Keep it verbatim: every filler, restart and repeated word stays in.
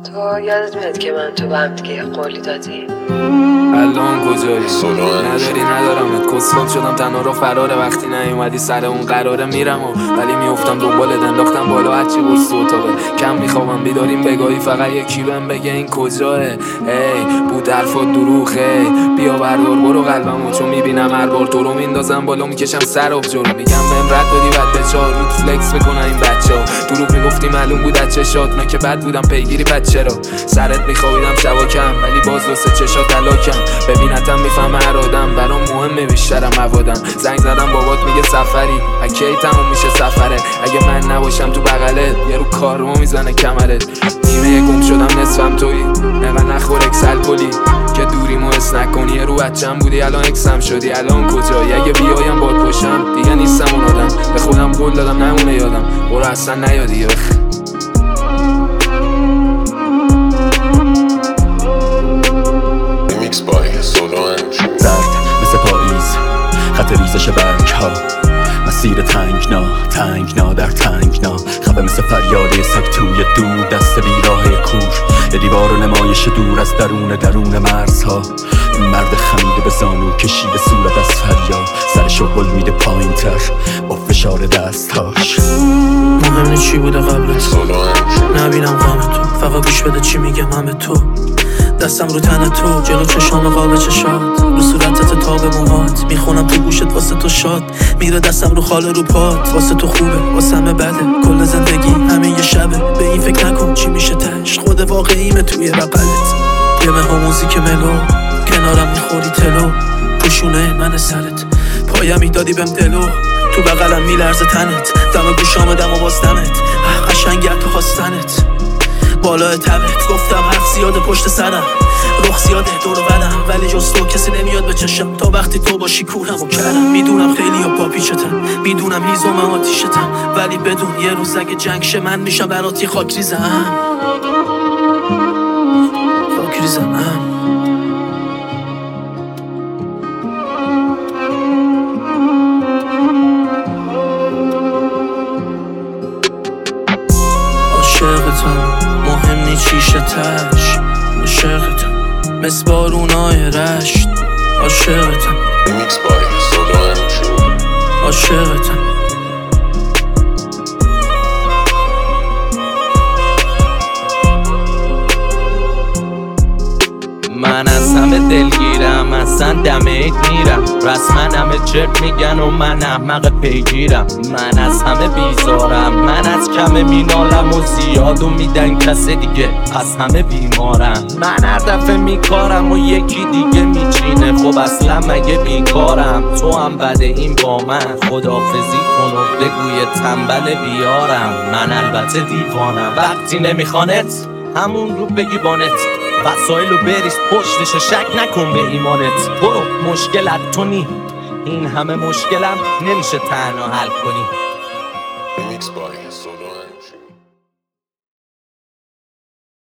تو یادت میاد که من تو به هم دیگه قولی دادیم؟ الان کجایی؟ نداری ندارمت، کسخود شدم تنها رو فراره. وقتی نیومدی سر اون قراره میرم و ولی میافتم دنبالت، انداختم بالا هرچی برس تو اتاقه. کم میخوابم بیداریم بگاهی، فقط یکی بهم بگه این کجاه. ای بود حرفات دروغه، بیا بردار برو قلبمو، چون میبینم هر بار تو رو میندازم بالا میکشم سر آب جلو. میگم بهم رد دادی بعد به چهار روت فلکس بکنن این بچه ها. دروغ میگفتی معلوم بود از چشات، من که بد بودم پیگیری بد چرا. سرت میخوابیدم شبا کم ولی باز واسه چشات تلاکم. ببینتم میفهمه هر آدم برام مهمه بیشترم موادم. زنگ زدم بابات میگه سفری، اکی تموم میشه سفره. اگه من نباشم تو بغلت یه رو کارمو میزنه کمرت. نیمه گم شدم نصفم تویی، نقا نخور اکسل کلی که دوریمو حس نکنی. یه رو بچم بودی الان اکسم شدی، الان کجایی؟ اگه بیایم باد باشم دیگه نیستم اون آدم. به خودم قول دادم نمونه یادم، برو اصلا نیادی. بخ زرد مثل پاییز، خط ریزش برگ ها، مسیر تنگنا تنگنا در تنگنا. خفه مثل فریاد سگ توی دور دست بیراه کور. یه دیوار و نمایش دور از درون درون مرزها. این مرد خمیده به زانو کشیده صورت از فریاد، سرشو بل میده پایین تر با فشار دستهاش. مهم نیست چی بوده قبلت، نبینم غم تو، فقط گوش بده چی میگم من به تو. دستم رو تن تو، جلو چشام قاب چشات، رو صورتت تا به موهات. میخونم تو گوشت واسه تو شاد، میره دستم رو خاله رو پات. واسه تو خوبه واسه همه بده، کل زندگی همه یه شبه. به این فکر نکن چی میشه تش، خود واقعیمه توی بغلت. یه مه موزیک ملو، کنارم میخوری تلو. پوشونه من سرت، پایم میدادی بهم دلو. تو بغلم میلرزه تنت، دم گوشام دم و باز دمت. قشنگه تو خواستنت بالای تبت. گفتم حرف زیاده پشت سرم، رخ زیاده دور و برم، ولی جز تو کسی نمیاد به چشم. تا وقتی تو باشی کورم و کرم. میدونم خیلی ها پاپیچتم، میدونم هیزم آتیشتم، ولی بدون یه روز اگه جنگ شه من میشم براتی خاک ریزم. خاک ریزم. عاشقتم مهم نی چیشه تش، عاشقتم مثل بارونای رشت. عاشقتم عاشقتم من از همه دلگیرم، اصلا دم عید میرم. رسما همه چرت میگن و من احمق پیگیرم. من از همه بیزارم، من از کم مینالم و زیادو میدن کس دیگه، از همه بیمارم. من هر دفعه میکارم و یکی دیگه میچینه. خب اصلا مگه بیکارم؟ تو هم بده این با من، خدافزی کن و بگوی تنبل بیارم. من البته دیوانم، وقتی نمیخوانت همون رو بگی بانت. وسایلو بریز پشتشو، شک نکن به ایمانت. برو مشکلت تو نی، این همه مشکلم نمیشه تنها حل کنی.